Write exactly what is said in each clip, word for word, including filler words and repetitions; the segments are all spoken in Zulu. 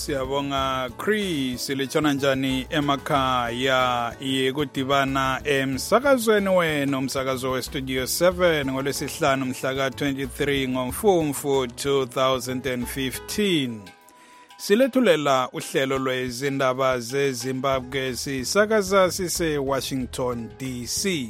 Siyabonga Chris lechona njani emakhaya yekudibana emsakazweni wenu umsakazo we Studio seven ngolwesihlanu mhla ka twenty-three ngoMfumfu two thousand fifteen. Silethulela uhlelo lwezindaba zeZimbabwe sisakaza sise Washington D C.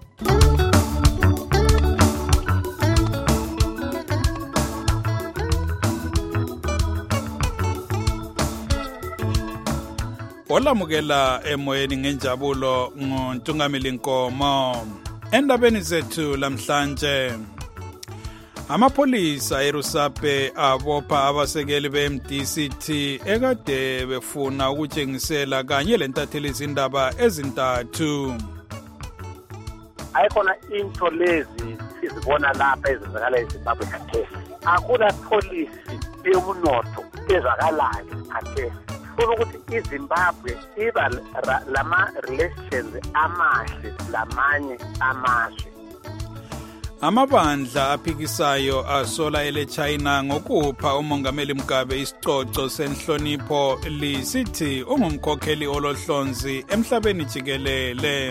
Olamukela emoyeni ngenjabulo ngoNtungameli Nkomo. Endabeni zethu lamhlanje, amapolisa eRusape abopha abasekeli be-M D C T ekade befuna ukutshengisela kanye lentatheli izindaba ezintathu. Ayikhona into lezi sizibona lapha ezenzakala eZimbabwe khathesi. Akula polisi eyomnotho ezakalayo khathesi. Ukuthi iZimbabwe iba lama relations amahle lamanye amazwe. Amabandla aphikisayo asola ele China ngokupha uMongameli Mugabe isicoco senhlonipho lisithi ungumkhokheli olohlonzi emhlabeni jikelele.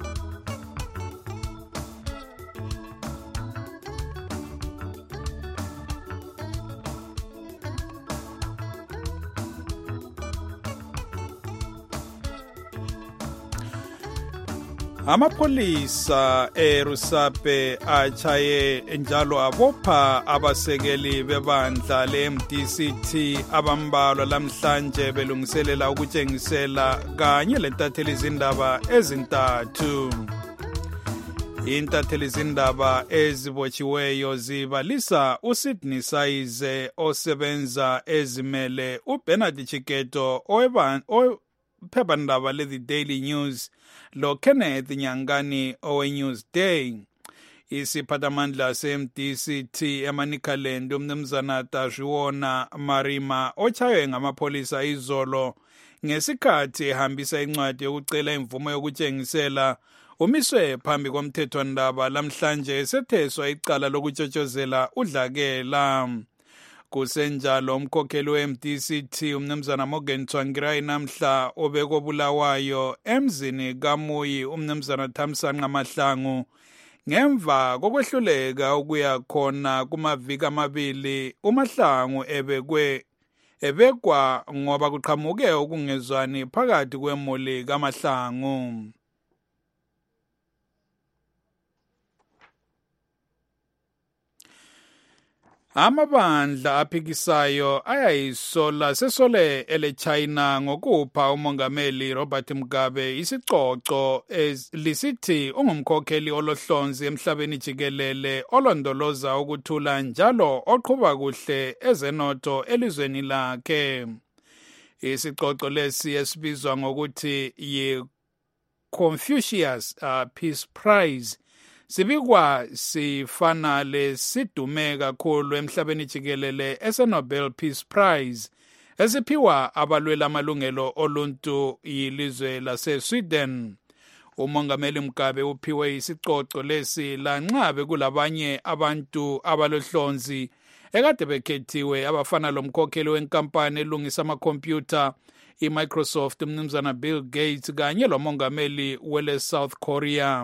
Amapolisa eRusape achaye njalo abopha abasekeli bebandla le-M D C T abambalwa lamhlanje belungiselela ukutshengisela kanye lentatheli izindaba ezintathu. Intatheli izindaba ezibotshiweyo zibalisa uSydney Saize osebenza ezimele uBernard Chiketo owephephandaba le-The Daily News lo Kenneth Nyangani owe-Newsday. Isiphathamandla se-M D C T eManicaland umnumzana Tashiwona Marima ochaywe ngamapolisa izolo ngesikhathi ehambisa incwadi yokucela imvumo yokutshengisela umiswe phambi komthethwandaba lamhlanje esetheswa icala lokutshotshozela udlakela. Kusenjalo umkhokheli we-M D C T umnumzana Morgan Tsvangirai namhla obekobulawayo emzini kaMuyi umnumzana Thamsanqa Mahlangu ngemva kokwehluleka ukuya khona kumaviki amabili uMahlangu ebekwe ebekwa ngoba kuqhamuke ukungezwani phakathi kwemuli kaMahlangu. Amabandla aphikisayo ayayisola sesole ele China ngokupha uMongameli Robert Mugabe isicoco lisithi ungumkhokheli olohlonzi emhlabeni jikelele olondoloza ukuthula njalo oqhuba kuhle ezenotho elizweni lakhe. Isicoco lesi esibizwa ngokuthi yi Confucius uh, Peace Prize sibikwa sifana lesidume kakhulu emhlabeni jikelele ese-Nobel Peace Prize esiphiwa abalwela amalungelo oluntu yilizwe lase-Sweden. uMongameli Mugabe uphiwe isicoco lesi lanxa kulabanye abantu abalohlonzi ekade bekhethiwe abafana lomkhokheli wenkampani elungisa amakhompyutha iMicrosoft umnumzana Bill Gates kanye lomongameli wele South Korea.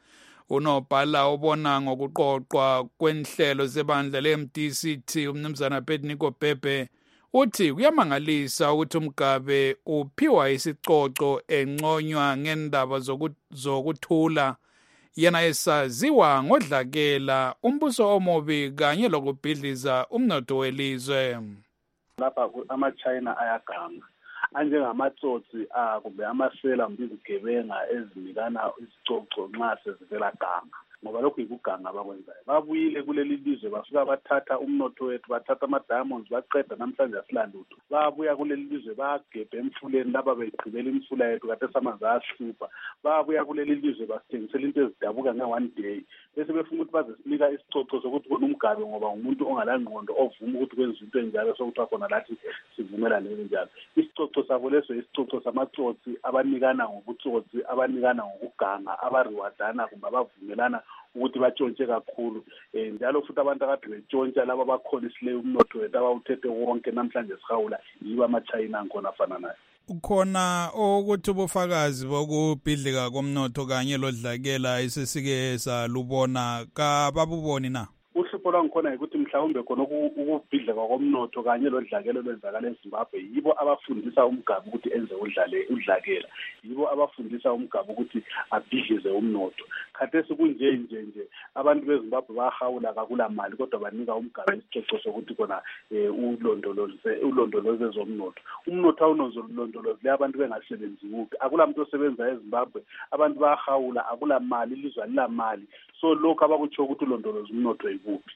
Unobhala obona ngokuqoqwa kwenhlelo zebandla le-M D C T umnumzana Pednico Bebe uthi kuyamangalisa ukuthi uMugabe uphiwa isicoco enconywa ngendaba zokuthula yena esaziwa ngodlakela umbuso omobi kanye lokubhidliza umnotho welizwe. Lapha ama-China ayaganga anjengamatsotsi kumbe amasela mbizigebenga ezinikana isicoco nxa sezivela ganga ngoba lokhu yikuganga abakwenzayo. Babuyile kuleli lizwe basuka bathatha umnotho wethu, bathatha ama-diamonds baqeda namhlanje asilandutho. Babuya kuleli lizwe bagebhe emfuleni laba beyiqhibela imfula yethu kade samanzi ayahlupha. Babuya kuleli lizwe basithengisela into ezidabuka nge-one day bese befuna ukuthi bazesinika isicoco sokuthi kona uMugabe ngoba umuntu ongalangqondo ovuma ukuthi kwenza into enjalo sokuthiwa khona lathi sivumelane njalo. Isicoco sabo leso isicoco samatsotsi abanikana ngobutsotsi, abanikana ngokuganga, abariwadana kumbe abavumelana ukuthi batshontshe kakhulu um njalo futhi abantu akade betshontsha laba abakholisileyo umnotho wethu abawuthethe wonke namhlanje sihawula yibo ama-China angkhona afana nayo. Khona ukuthi ubufakazi bokubhidlika komnotho kanye lodlakela esesike salubona kababuboni na? Uhlupho lwangikhona ukuthi mhlawumbe khona ukubhidlika komnotho kanye lodlakela lwenzakala eZimbabwe yibo abafundisa umgabu ukuthi enze udlale udlakela, yibo abafundisa umgabu ukuthi abhidlize umnotho. Khathesi kunje nje nje abantu beZimbabwe bahawula kakula mali kodwa banika umgabu isicoco sokuthi khona ulondoloze ulondoloze zomnotho. Umnotho awunozolondoloze abantu bengasebenzi kuphi, akula muntu osebenza eZimbabwe, abantu bahawula akula mali, ilizwe alila mali. So lokho abakutsho ukuthi ulondoloze umnotho yikuphi.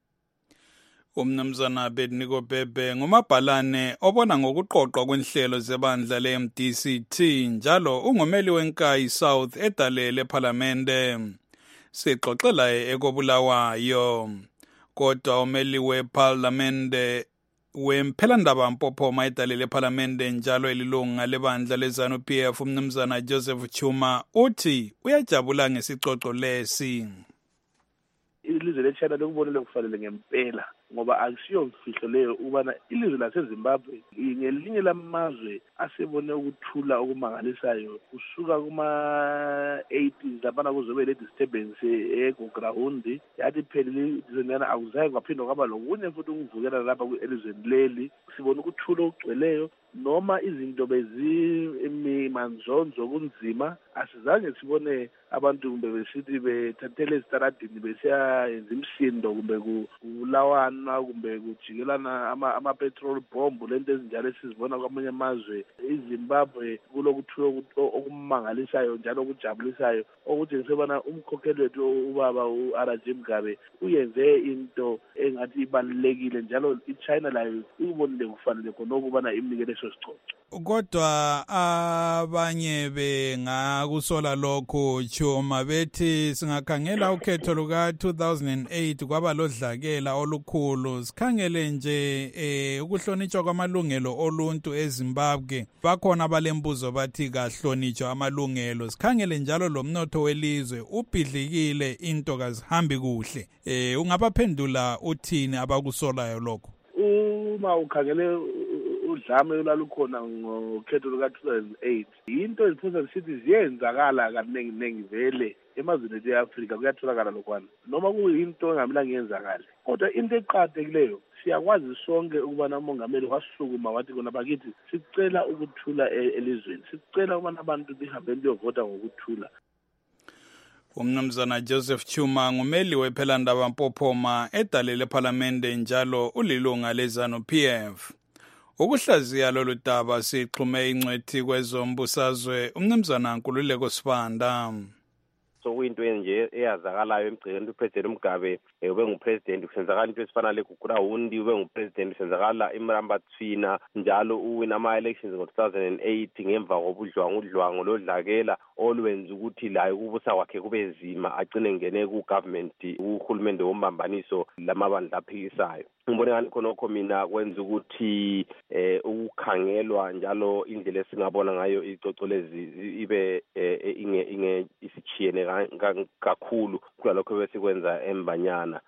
Umnumzana Bedniko Bhebhe ngumabhalane obona ngokuqoqwa kwenhlelo zebandla le-M D C T njalo ungumeli wenkayi South edalele ePhalamende. Sixoxela ekobulawayo kodwa umeli wePhalamende wemphelandaba Mpophoma edalele ePhalamende njalo elilunga lebandla leZANU P F umnumzana Joseph Chuma uthi uyajabula ngesicoco lesi. Ilizwe leChina lokubonile kufanele ngempela ngoba akusiyo mfihlo leyo ubana ilizwe laseZimbabwe ngelinye lamazwe asebone ukuthula okumangalisayo kusuka kuma eighties labana kuzobe le disturbance eGograhundi yathi phelile izonyana akuzayi kwaphindwa kwaba lokunye futhi ukuvukela lapha elizweni leli sibona ukuthula okugcweleyo noma izinto bezimanzonzo kunzima asizange sibone abantu kumbe besithi bethathele ezitaradini besiya yenza imsindo kumbe kulawana kumbe kujikelana ama petrol bomb lento ezinjalo esizibona kwamanye amazwe. iZimbabwe kulokuthula okumangalisayo njalo okujabulisayo ukuthi ngisebona umkhokheli wethu ubaba uRaji Mugabe uyenze into engathi ibalulekile njalo iChina layo ubonile kufanele khona ukubana imnikele leso sicoco. Kodwa abanye bengakusola lokho Chuma bethi singakhangela ukhetho luka two thousand eight kwaba lodlakela olukhulu sikhangele nje eh ukuhlonitshwa kwamalungelo oluntu eZimbabwe bakhona abalembuzo bathi kahlonitshwa amalungelo sikhangele njalo lomnotho welizwe ubhidlikile into kazihambi kuhle eh ungabaphendula uthini abakusolayo lokho? Uma ukhangele udlame olalukhona ngokhetho luka two thousand eight into eziphosa zisithi ziyenzakala kaningi ningi vele emazweni eAfrika kuyatholakala lokwana noma kuyinto engamela ngiyenzakala kodwa into eqhakathekileyo siyakwazi sonke ukubana umongameli wasukuma wathi kona bakithi sicela ukuthula elizweni sicela ukubana abantu behambe beyovota ngokuthula. Umnumzana Joseph Chuma ngumeli wephelandaba Mpophoma edalele ePhalamende njalo ulilunga leZANU P F. Ukuhlaziya lolu daba sixhume ingcwethi kwezombusazwe umnumzana Nkululeko Sibanda. So kuyinto nje eyazakalayo emgcekeni uPresident Mugabe ube ngupresident usenzakala into esifana leGograhundi ube ngupresident usenzakala eMrambatsvina njalo uwina ama-elections ngo two thousand eight ngemva kobudlwangu udlwangu lodlakela olwenza ukuthi layo kubusa kwakhe kube zima agcine ngene ku-government uhulumende wombambaniso lamabandla aphikisayo. Ngibone ngani khonokho mina kwenza ukuthi eh ukukhangelwa njalo indlela esingabona ngayo icoco lezi ibe inge inge isichiyene kakhulu kulokho besikwenza embanyana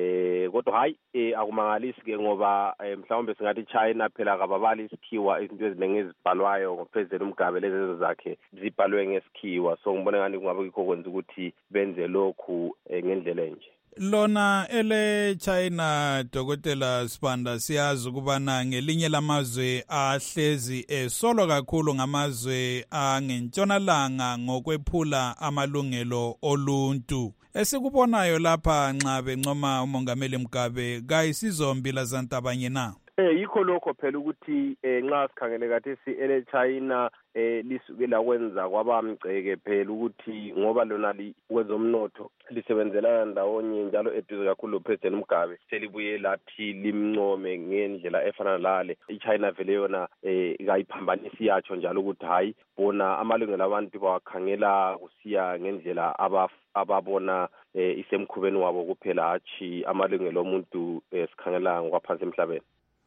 eh kodwa hayi akumangalisi ke ngoba mhlawumbe singathi China phela kababali isikhiwa izinto eziningi ezibhalwayo ngoPresident Mugabe lezo zakhe zibhalwe ngesikhiwa so ngibone ngani kungabe kukho kwenza ukuthi benze lokhu ngendlela enje. Lona ele China Dokotela Sibanda siyazi ukubana ngelinye lamazwe ahlezi esolo kakhulu ngamazwe angentshonalanga ngokwephula amalungelo oluntu. Esikubonayo lapha nxa bencoma umongameli Mugabe kayisizombila zantabanye na. Eh yikho lokho phela ukuthi nxa sikhangele kathi ele China eh lisukela kwenza kwabamgceke phela ukuthi ngoba lona likwezomnotho lisebenzela ndawonye njalo eduze kakhulu uPresident Mugabe selibuye lathi limncome ngendlela efana lale iChina vele yona eh ikayiphambanisi yacho njalo ukuthi hayi bona amalungelo abantu bawakhangela kusiya ngendlela ababona eh, isemkhubeni wabo kuphela hathi amalungelo omuntu esikhangela ngokwaphansi emhlabeni.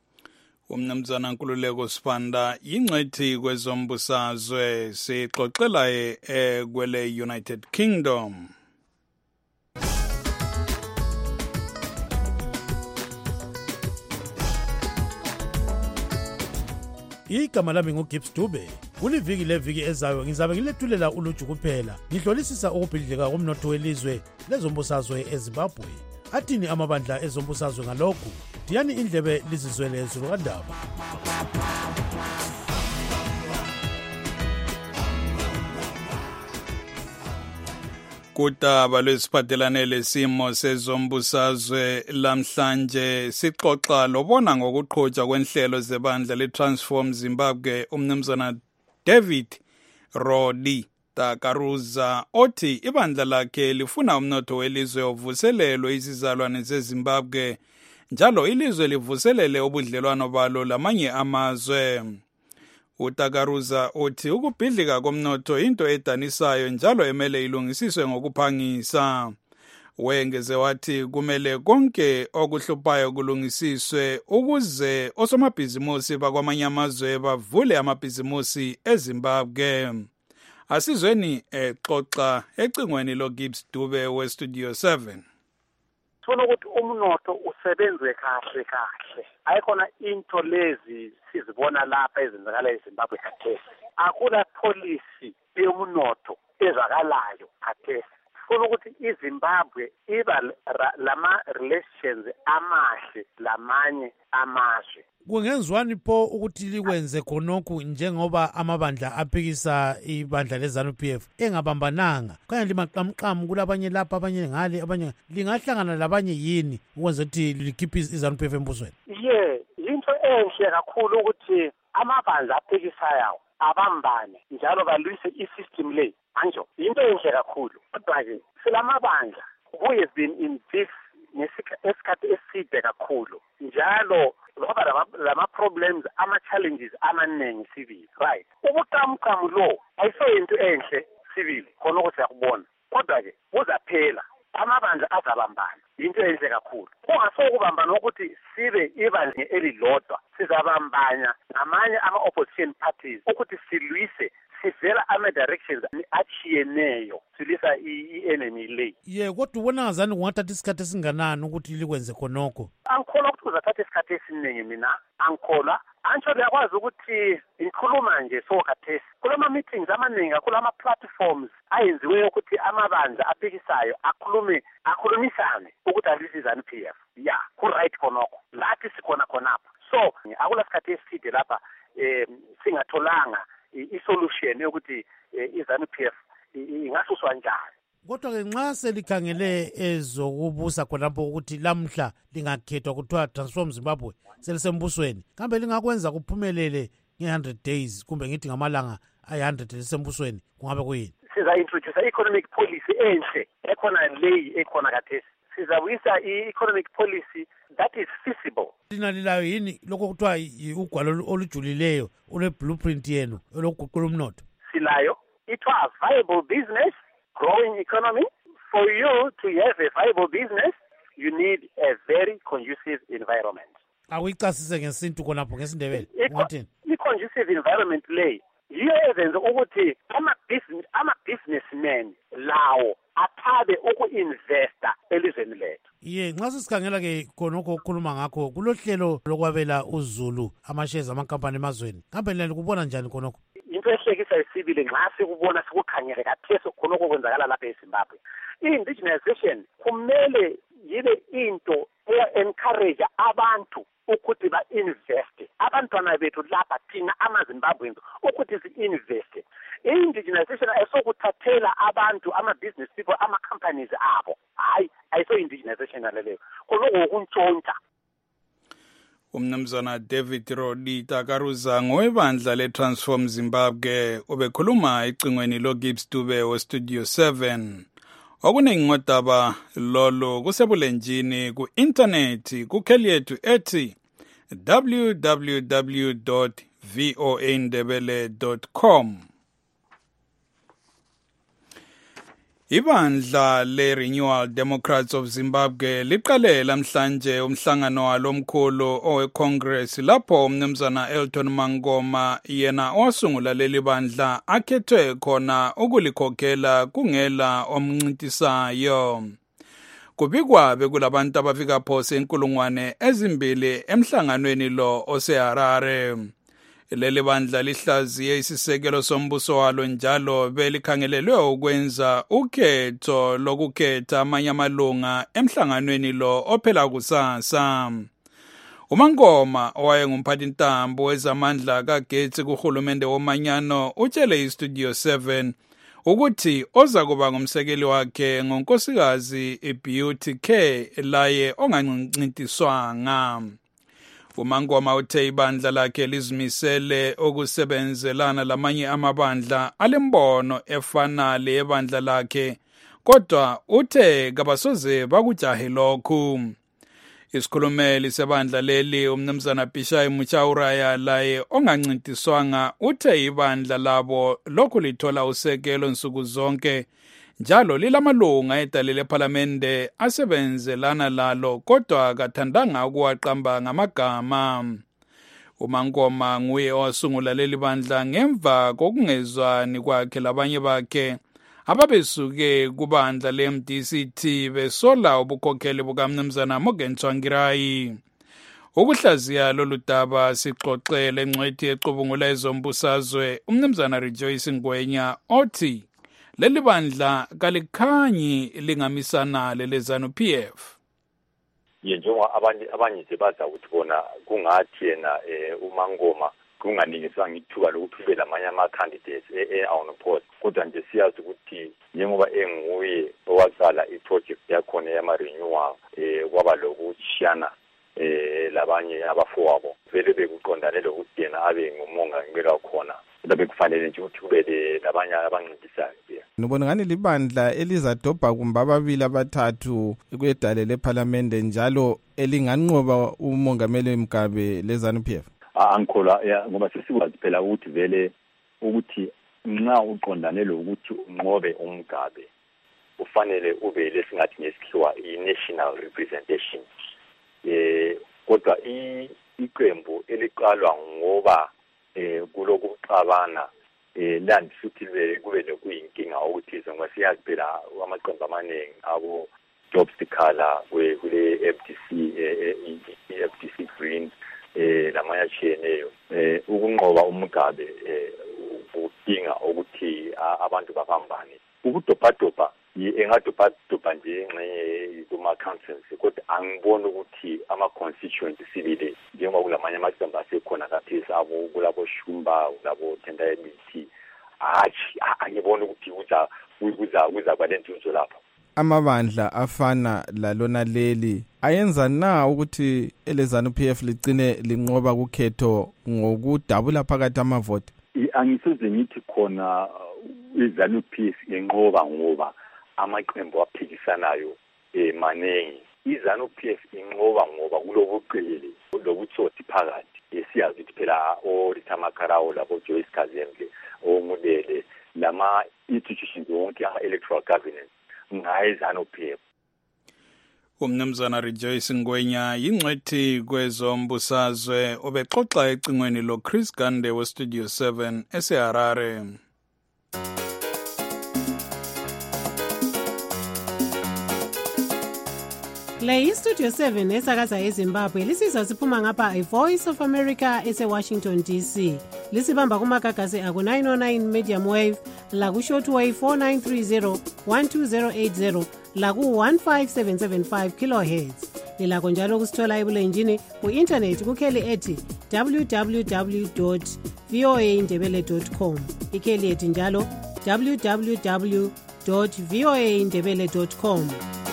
Umnumzana Nkululeko Sibanda yingcwethi kwezombusazwe sixoxela ekwele United Kingdom. Igama lami nguGibbs Dube. Kuliviki leviki ezayo ngizabe ngilethulela uluju kuphela. Ngihlolisisa ukubhidlika komnotho welizwe lezombusazwe eZimbabwe. Athini amabandla ezombusazwe ngalokhu? Diyani indlebe lizizwele zulu kandaba. Kudaba lwesiphathelane lesimo sezombusazwe lamhlanje sixoxa lobona ngokuqhutshwa kwenhlelo zebandla leTransform Zimbabwe umnumzana David Rodi Takaruza othi ibandla lakhe lifuna umnotho welizwe ovuselelwe izizalwane zeZimbabwe njalo ilizwe livuselele ubudlelwano balo lamanye amazwe. Utakaruza uthi ukubhidlika komnotho into edanisayo njalo emele ilungisiswe ngokuphangisa. Wengeze wathi kumele konke okuhluphayo kulungisiswe ukuze osomabhizimusi bakwamanye amazwe bavule amabhizimusi eZimbabwe. Asizweni exoxa ecingweni loGibbs Dube weStudio seven. Sifuna ukuthi umnotho usebenze kahle kahle. Ayikhona into lezi sizibona lapha ezenzakala eZimbabwe khathesi. Akula policy yomnotho ezakalayo khathesi. Sifuna ukuthi iZimbabwe iba lama relations amahle lamanye amazwe. Kungenzwani pho ukuthi likwenze khonokho njengoba amabandla aphikisa ibandla leZANU P F engabambananga kanye limaqamqamu kulabanye lapha abanye ngale abanye lingahlangana labanye yini ukwenza ukuthi likhiphe iZANU P F embusweni? Yeah, into enhle kakhulu ukuthi amabandla aphikisayo abambane njalo balwise isystem le. Anjo into enhle kakhulu kodwa ke silamabandla who has been in this nesikhathi eside kakhulu njalo ngoba lama problems ama challenges amaningi civil right. Ubuqamqamu lo ayiseyinto enhle civil khona ukuthi yakubona kodwa ke uzaphela amabandla azabambana into enhle kakhulu. Kungasokubambana ukuthi sibe ibandla elilodwa sizabambanya namanye ama opposition parties ukuthi silwise sivela ama directions achiyeneyo silisa i-enemy le. Ye kodwa ubona ngazani kungathatha isikhathi esinganani ukuthi likwenze khonokho? Angikholwa ukuthi uzathatha isikhathi esiningi mina angikholwa. Antsho liyakwazi ukuthi ngikhuluma nje so khathesi kulama meetings amaningi kulama platforms ayenziwe ukuthi amabandla aphikisayo akhulume akhulumisane ukuthi alisi iZANU P F. Yeah, ku right khonokho lathi sikhona khonapha. So akula sikhathi eside lapha eh singatholanga isolution yokuthi iZANU P F ingasuswa njani. Kodwa ke nxa selikhangele ezokubusa khonapho ukuthi lamhla lingakhethwa kuthiwa Transform Zimbabwe selisembusweni kambe lingakwenza kuphumelele nge one hundred days kumbe ngithi ngamalanga ay one hundred lisembusweni kungabe kuyini? Siza introduce economic policy enhle ekhona lay ekhona kathesi. Sizawisa i-economic policy that is feasible. Lina lilayo yini lokho kuthiwa ugwalo olujulileyo ole blueprint yenu lokuguqula umnotho? Silayo ithiwa viable business growing economy. For you to have a viable business you need a very conducive environment. Awuyicasise ngesintu khonapho ngesindebele ngathini? I-conducive environment lay yiyo ezenza ukuthi ama business ama businessmen lawo athabe uku-investa elizweni lethu. Ye nxa sisikhangela ke khonokho okukhuluma ngakho kulohlelo lokwabela uzulu ama-shares amakampani emazweni kambe lina likubona njani khonokho? Into ehlekisa isibili nxa sikubona sikukhangele kathesi khonokho kwenzakala lapha eZimbabwe. I-indigenization kumele yibe into eya-encourage abantu ukuthi ba-investe abantwana bethu lapha thina amaZimbabweans ukuthi si-investe. I-indigenization ayisokuthathela abantu ama-business people ama-companies abo hayi ayiso-indigenization aleleyo khonoko ukuntshontsha. Umnumzana David Rodi Takaruza ngowebandla leTransform Zimbabwe ubekhuluma ecingweni loGibbs Dube weStudio seven. Okuningi ngodaba lolo kusebulenjini ku-internet kukheli yethu ethi w w w dot voa ndebele dot com. Ibandla le-Renewal Democrats of Zimbabwe liqale lamhlanje umhlangano walo omkhulu owe-Congress lapho umnumzana Elton Mangoma yena osungula leli bandla akhethwe khona ukulikhokhela kungela omncintisayo. Kubikwa bekulabantu abafika phose inkulungwane ezimbili emhlanganweni lo oseHarare. Leli bandla lihlaziye isisekelo sombuso walo njalo belikhangelelwe ukwenza ukhetho lokukhetha amanye amalunga emhlanganweni lo ophela kusasa. uMangoma owayengumphathintambo wezamandla kagetsi kuhulumende womanyano utshele iStudio seven ukuthi oza kuba ngumsekeli wakhe ngonkosikazi iBeauty Care laye ongancintiswanga. uMangoma uthe ibandla lakhe lizimisele ukusebenzelana lamanye amabandla alembono efana lebandla lakhe, kodwa uthe kabasoze bakujahe lokhu. Isikhulumeli sebandla leli umnumzana Bishai Muchauraya laye ongancintiswanga uthe ibandla labo lokhu lithola usekelo nsuku zonke njalo lilamalunga edale lephalamende asebenzelana lalo kodwa kathandanga ukuwaqamba ngamagama. uMangoma nguye owasungula leli bandla ngemva kokungezwani kwakhe labanye bakhe ababesuke kubandla le-M D C T besola ubukhokheli bukamnumzana Morgan Tsvangirai. Ukuhlaziya lolu daba sixoxele engcwethi ecubungula ezombusazwe umnumzana Rejoice Ngwenya othi leli bandla kalikhanyi lingamisana lelezanu P F. Njengoba abanye abanye sebaza ukuthi bona kungathi yena uMangoma kunganikiswa ngithuba lokuthi ube lamanye ama-candidates e-on-post, kodwa nje siyazi ukuthi njengoba enguye owaqala i-project yakhona yama-renewal um kwaba lokushiyana um labanye abafowabo vele bekuqondane lokuthi yena abe ngumongameli wakhona, kodwa bekufanele nje ukuthi kube labanye abancintisayo. Nibona ngani libandla elizadobha kumbe ababili abathathu kwedale lephalamende njalo elinganqoba umongameli Mugabe lezanu P F? Angikhola ngoba sesikwazi phela ukuthi vele ukuthi nxa uqondane lokuthi unqobe uMugabe ufanele ube lesingathi ngesikhiwa i-national representation. Eh kodwa iqembu eliqalwa ngoba eh kulokuxabana eh land futhi kube lokuyinkinga ukuthi ngoba siyazi phela amaqembu amaningi abo Jobs Tikhala kule F D C F D C Green eh lamanye achiyeneyo eh ukunqoba uMugabe eh udinga ukuthi abantu babambane. Ukudobhadobha engadobhadobha nje ngxe kuma councils kodwa angibona ukuthi ama constituency sibili njengoba kulamanye amaqembu asekhona kaphisa abo kulabo Shumba kulabo Tenda Emithi hayi angibona ukuthi uza uza uza kwalentuzo lapho. Amabandla afana lalona leli ayenza na ukuthi elezanu P F ligcine linqoba kukhetho ngokudabula phakathi amavoti? Angisuze ngithi khona izanu P F inqoba ngoba amaqembu aphikisanayo emanengi. Izanu P F inqoba ngoba kulobuqili lobutsotsi phakathi. Esiyazi ukuthi phela oRita Makarao labo Joyce Kazembe oMudele lama institutions wonke ama-electoral governance ngayizanu P F. Umnumzana Rejoice Ngwenya yingcwethi kwezombusazwe obexoxa ecingweni lo Chris Gande we Studio seven eseHarare. Le iStudio seven esakaza eZimbabwe lisizwa siphuma ngapha iVoice of America ese-Washington D C. Lisibamba kumagagasi aku nine oh nine medium wave, laku shortwave four nine three zero one two zero eight zero, laku one five seven seven five kilohertz. Lilakho njalo kusithola ebulenjini ku-internet kukheli ethi w w w dot v o a ndebele dot com. Ikheli ethi njalo w w w dot v o a ndebele dot com.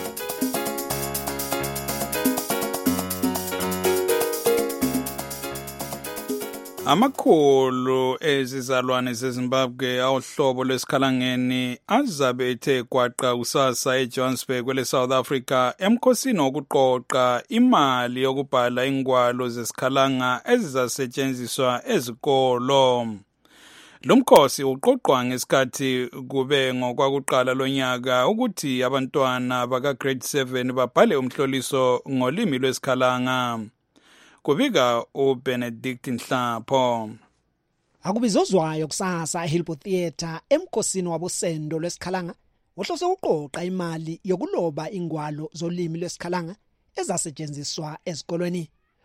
Amakhulu ezizalwane zeZimbabwe awuhlobo lwesikhalangeni azabe ethe kwaqa kusasa eJohannesburg kwele South Africa emkhosini wokuqoqa imali yokubhala ingwalo zesikhalanga ezizasetshenziswa ezikolo. Lo mkhosi uqoqwa ngesikhathi kube ngokwakuqala lonyaka ukuthi abantwana baka grade seven babhale umhloliso ngolimi lwesikhalanga. Kubika uBenedict Nhlapho. Akubizozwayo kusasa eHilpo Theatre emkhosini wabosendo lwesikhalanga ohlose uqoqa imali yokuloba ingwalo zolimi lwesikhalanga ezasetshenziswa ezikolweni.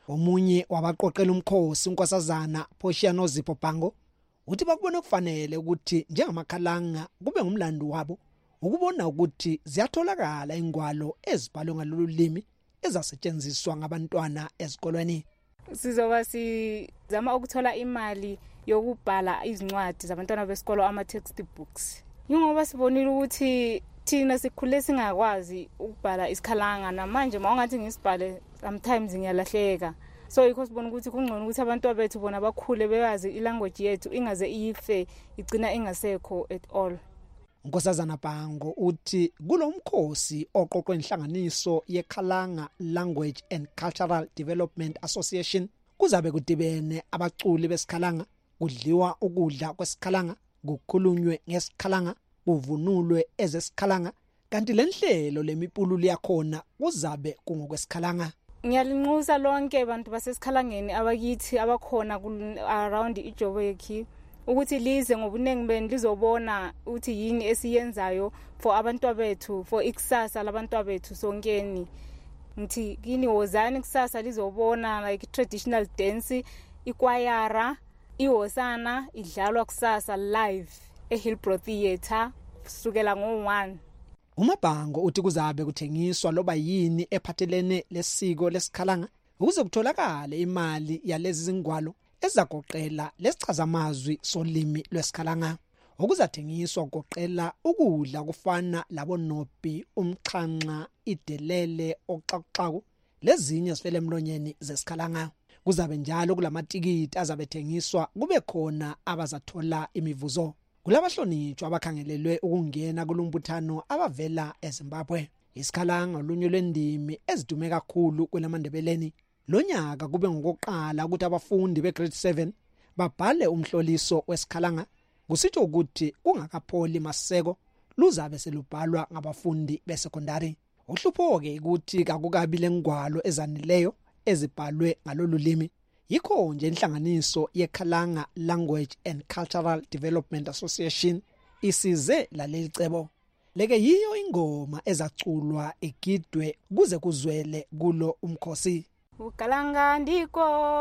Omunye wabaqoqela umkhosi unkosazana Portia Nozipho Bhango uthi bakubona kufanele ukuthi njengamakhalanga kube ngumlando wabo ukubona ukuthi ziyatholakala ingwalo ezibhalwe ngalolu limi ezasetshenziswa ngabantwana ezikolweni. Sizoba sizama ukuthola imali yokubhala izincwadi zabantwana besikolo ama textbooks. Yingoba sibonile ukuthi thina sikhule singakwazi ukubhala isikhalanga namanje mawungathi ngisibhale sometimes ngiyalahleka. So yikho sibona ukuthi kungcono ukuthi abantu bethu bona bakhule beyazi ilanguage yethu ingaze iyife igcina ingasekho at all. Nkosazana Bhango uthi kulomkhosi oqoqwe inhlanganiso yeKhalanga Language and Cultural Development Association kuzabe kudibene abaculi besikhalanga, kudliwa ukudla kwesikhalanga, kukhulunywe ngesikhalanga, kuvunulwe ezesikhalanga, kanti lenhlelo lemipululu yakhona kuzabe kungokwesikhalanga. Ngiyalinxusa lonke abantu basesikhalangeni abakithi abakhona around iJoburg ukuthi lize ngobunengi beni lizobona ukuthi yini esiyenzayo for abantu bethu, for ikusasa labantu bethu sonkeni. Ngithi kini wozani kusasa lizobona like traditional dance, ikwayara, iwosana idlalwa kusasa live eHillbrow Theatre kusukela ngo one. UMabhango uthi kuzabe kuthengiswa loba yini ephathelene lesiko lesikhalanga ukuze kutholakale imali yalezi zingwalo ezagoqela lesichazamazwi solimi lwesikhalanga. Okuzathengiswa kugoqela ukudla kufana labonopi, umxhanxa, idelele, oxaxaku lezinye zifele emlonyeni zesikhalanga. Kuzabe njalo kulamatikiti azabethengiswa kube khona abazathola imivuzo. Kulabahlonitshwa abakhangelelwe ukungena kulumbuthano abavela eZimbabwe. Isikhalanga olunye lwendimi ezidume kakhulu kwelamandebeleni. Lonyaka kube ngokuqala ukuthi abafundi begrade seven babhale umhloliso wesikhalanga, kusitsho ukuthi kungakapholi maseko luzabe selubhalwa ngabafundi besekondari. Uhlupho-ke ukuthi kakukabi lengwalo ezanileyo ezibhalwe ngalolu limi. Yikho nje inhlanganiso yeKhalanga Language and Cultural Development Association isize laleli cebo. Leke yiyo ingoma ezaculwa egidwe kuze kuzwele kulo umkhosi. Bukalanga ndiko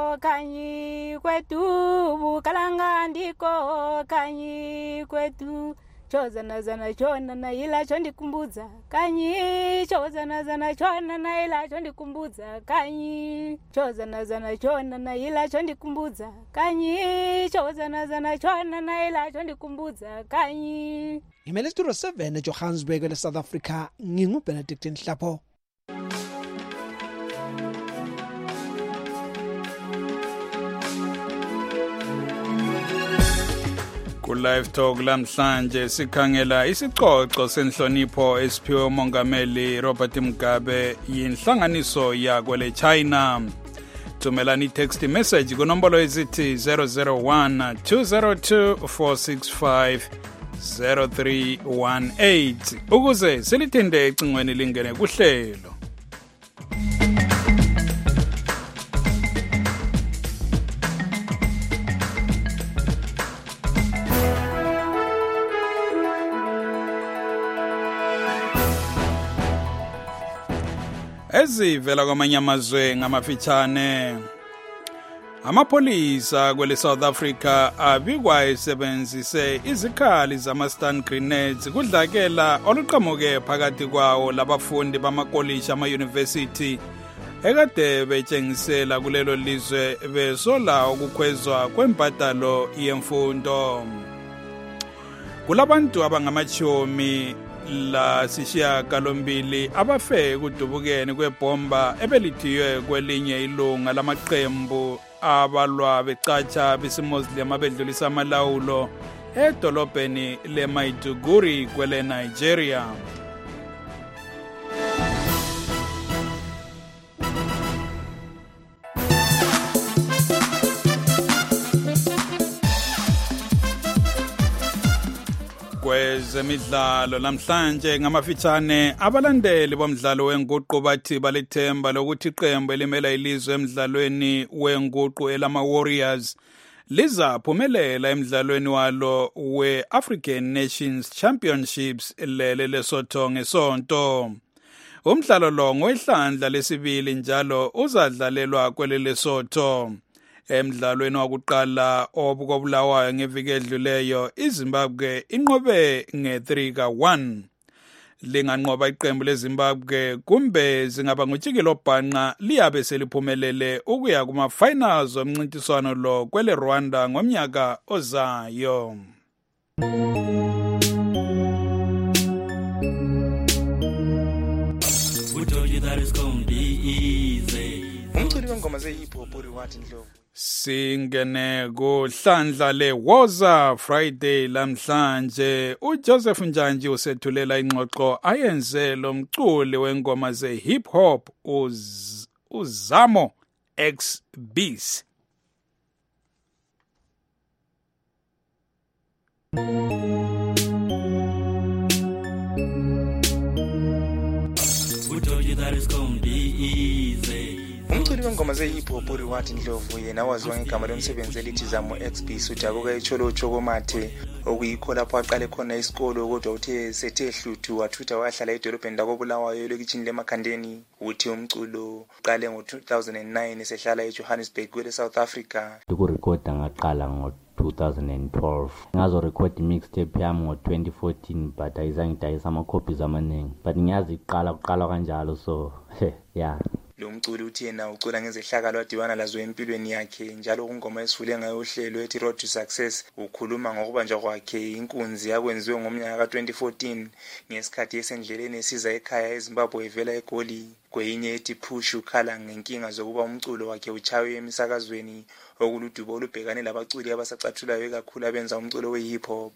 kanyi kwetu, bukalanga ndiko kanyi kwetu. Chozana zana chona na ila chondi kumbuza kanyi, chozana zana chona na ila chondi kumbuza kanyi, chozana zana chona na ila chondi kumbuza kanyi, chozana zana chona na ila chondi kumbuza kanyi. Imele Studio seven eJohannesburg le South Africa, ngingu Benedict Nhlapo. Ku-Live Talk lamhlanje sikhangela isicoco senhlonipho esiphiwe uMongameli Robert Mugabe yinhlanganiso yakwele China. Thumelani text message kunombolo ezithi zero zero one two zero two four six five zero three one eight ukuze silithinde ecingweni lingene kuhlelo. Ezivela kwamanye amazwe ngamafitshane, amapolisa kwele South Africa abikwa esebenzise izikhali zama-stun grenades kudlakela oluqhamuke phakathi kwawo labafundi bamakoliji ama-university ekade betshengisela kulelo lizwe besola ukukhwezwa kwembadalo yemfundo. Kulabantu abangamachomi la sishiyagalombili abafe kudubukeni kwebomba ebelithiwe kwelinye ilunga lamaqembu abalwa becatsha besimuslim abedlulisa amalawulo edolobheni leMaiduguri kwele Nigeria. Kwezemidlalo namhlanje ngamafitshane, abalandeli bomdlalo wenguqu bathi balethemba lokuthi iqembu elimela ilizwe emdlalweni wenguqu elama Warriors lizaphumelela emdlalweni walo we-African Nations Championships lele Lesotho ngesonto. Umdlalo lo ngoihlandla lesibili njalo uzadlalelwa kwele Lesotho. Emdlalweni wakuqala obukobulawayo ngeviki edluleyo iZimbabwe inqobe nge three ka one. Linganqoba iqembu leZimbabwe kumbe zingaba ngutshikilo bhanqa liyabe seliphumelele ukuya kuma finals omncintiswano lo kwele Rwanda ngomnyaka ozayo. Umculi wengoma ze-hip hop uri wathi Ndlovu. Singene kuhlandla leWoza Friday lamhlanje uJoseph Njanji usethulela ingxoxo ayenze lo mculi wengoma ze-hip hop uz, uZamo X Beast. Umculi wengoma ze-hip hop uri wathi Ndlovu yena waziwa ngegama lomsebenzi elithi Zamo X Beast udabuka eCholo Chokomathe okuyikho lapho aqale khona isikolo kodwa uthe sethe hluthu wathutha wahlala edolobheni lakobulawayo lokitshini lemakhandeni. Uthi umculo uqale ngo two thousand nine esehlala eJohannesburg kwele South Africa. Ukurecorda ngaqala ngo two thousand twelve ngazo record mixtape yami ngo twenty fourteen but ayizange dayisa ama copies amaningi but ngiyazi iqala uqala kanjalo so yeah. Lo mculi uthi yena ucula ngezehlakalo adibana lazo empilweni yakhe njalo kungoma esifule ngayo uhlelo ethi Road to Success ukhuluma ngokubanjwa kwakhe inkunzi yakwenziwe ngomnyaka ka twenty fourteen ngesikhathi esendleleni esiza ekhaya eZimbabwe evela eGoli kwenye ethi Push ukhala ngenkinga zokuba umculo wakhe uchawe emisakazweni okuludubo olubhekane labaculi abasacathulayo kakhulu abenza umculo we-hip hop.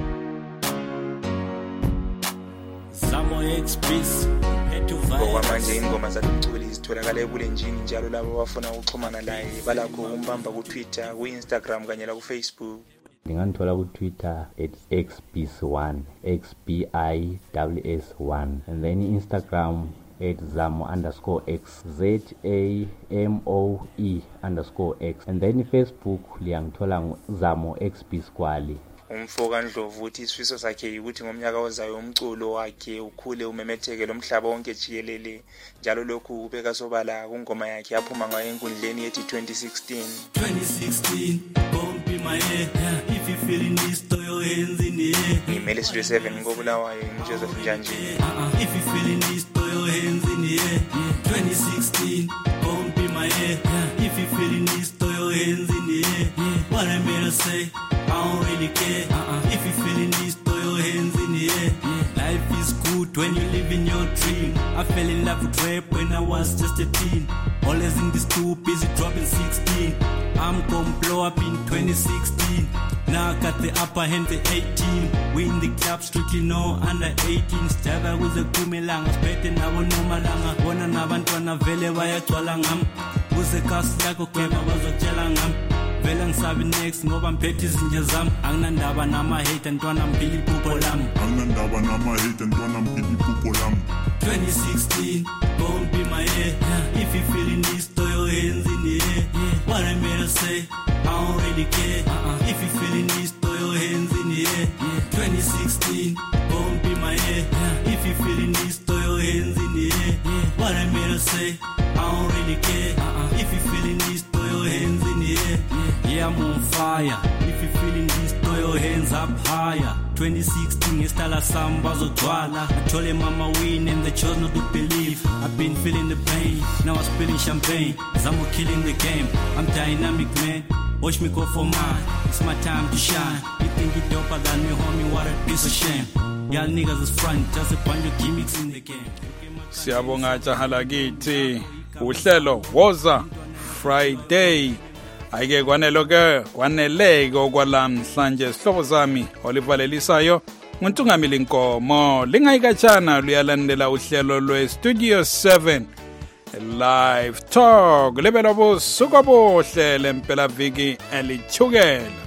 Zamo X Beast Ngokwamanje ingoma zalomculi zitholakala ebulenjini njalo labo abafuna ukuxhumana laye balakho umbamba ku Twitter, ku Instagram kanye la ku Facebook. Nginganthola ku Twitter it's X B S one, X B I S S one, and then Instagram at Zamo underscore X, Z A M O E underscore X, and then Facebook liyangithola Zamo X B Squali. Umfoka Ndlovu uthi isifiso sakhe ukuthi ngomnyaka ozayo umculo wakhe ukhule umemetheke lomhlaba wonke jikelele njalo lokhu ubeka sobala kungoma yakhe yaphuma ngayo enkundleni yethi twenty sixteen. twenty sixteen don't be my head if you feeling this throw your hands in the air. Imele Studio seven ngobulawayo uJoseph Njanji. If you feeling this throw your hands in the air. twenty sixteen don't be my head if you feeling this throw your hands in the air. What I mean to say I don't really care. Uh-uh. If you feeling this, throw your hands in the air. Yeah. Life is good when you live in your dream. I fell in love with rap when I was just a teen. Always in this too busy dropping sixteen. I'm gonna blow up in twenty sixteen. Now I got the upper hand, the eighteen. We in the club, strictly no under eighteen. Staba with the kumelanga, spete na wono malanga. Wana na bantwana vele bayagcwala ngam. Kuze kasi lako kema bazotshela ngam. Vela ngisabi next ngoba mphethe izinje zami anginandaba nama hate ntwana mpili iphupho lami anginandaba nama hate ntwana mpili iphupho lami. Twenty sixteen don't be my head if you feeling this throw your hands in the air. What I mean to say I don't really care. Uh-uh. If you feeling this throw your hands in the air. Twenty sixteen don't be my head if you feeling this throw your hands in the air. What I mean to say I don't really care. Uh-uh. If you feeling this throw your hands in the air. Yeah, I'm on fire. If you feeling this, throw your hands up higher. twenty sixteen, estala samba zodwala. I told him mama win and they chose not to believe. I've been feeling the pain, now I'm spilling champagne. Zamo killing the game, I'm dynamic man. Watch me go for mine, it's my time to shine. You think you doper than me, homie, what a piece of shame. Y'all niggas is front, just a bunch of gimmicks in the game. Siyabonga jahala kithi. Uhlelo Woza Friday. Ayike kwanelo ke kwaneleke okwalamhlanje sihlobo sami olivalelisayo nguntungamili Nkomo lingayikatshana luyalandela uhlelo lwe Studio seven live talk lebelo busuku obuhle lempela viki elithukela.